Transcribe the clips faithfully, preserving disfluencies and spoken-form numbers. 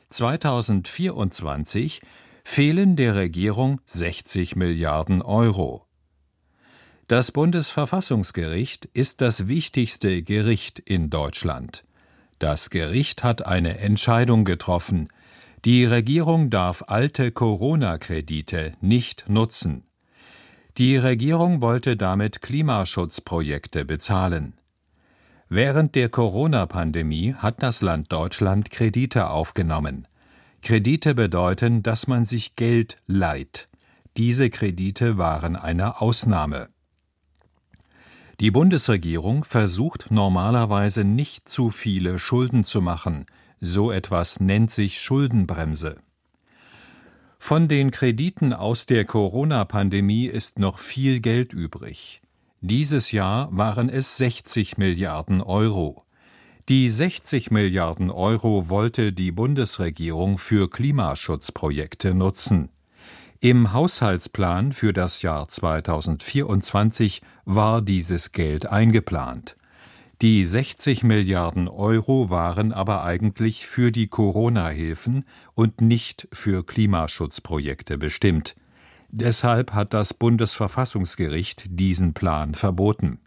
zweitausendvierundzwanzig fehlen der Regierung sechzig Milliarden Euro. Das Bundesverfassungsgericht ist das wichtigste Gericht in Deutschland. Das Gericht hat eine Entscheidung getroffen: Die Regierung darf alte Corona-Kredite nicht nutzen. Die Regierung wollte damit Klimaschutzprojekte bezahlen. Während der Corona-Pandemie hat das Land Deutschland Kredite aufgenommen. Kredite bedeuten, dass man sich Geld leiht. Diese Kredite waren eine Ausnahme. Die Bundesregierung versucht normalerweise nicht zu viele Schulden zu machen. So etwas nennt sich Schuldenbremse. Von den Krediten aus der Corona-Pandemie ist noch viel Geld übrig. Dieses Jahr waren es sechzig Milliarden Euro. Die sechzig Milliarden Euro wollte die Bundesregierung für Klimaschutzprojekte nutzen. Im Haushaltsplan für das Jahr zweitausendvierundzwanzig war dieses Geld eingeplant. Die sechzig Milliarden Euro waren aber eigentlich für die Corona-Hilfen und nicht für Klimaschutzprojekte bestimmt. Deshalb hat das Bundesverfassungsgericht diesen Plan verboten.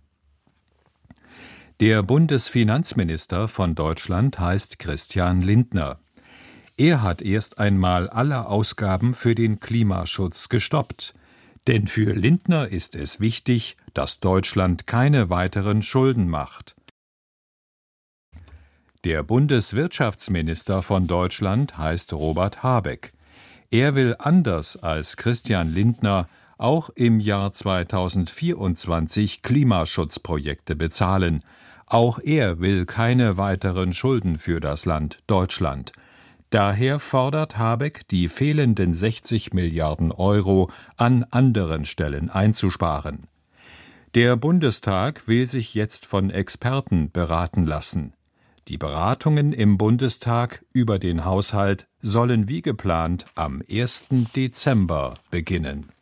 Der Bundesfinanzminister von Deutschland heißt Christian Lindner. Er hat erst einmal alle Ausgaben für den Klimaschutz gestoppt. Denn für Lindner ist es wichtig, dass Deutschland keine weiteren Schulden macht. Der Bundeswirtschaftsminister von Deutschland heißt Robert Habeck. Er will anders als Christian Lindner auch im Jahr zweitausendvierundzwanzig Klimaschutzprojekte bezahlen. Auch er will keine weiteren Schulden für das Land Deutschland. Daher fordert Habeck, die fehlenden sechzig Milliarden Euro an anderen Stellen einzusparen. Der Bundestag will sich jetzt von Experten beraten lassen. Die Beratungen im Bundestag über den Haushalt sollen wie geplant am ersten Dezember beginnen.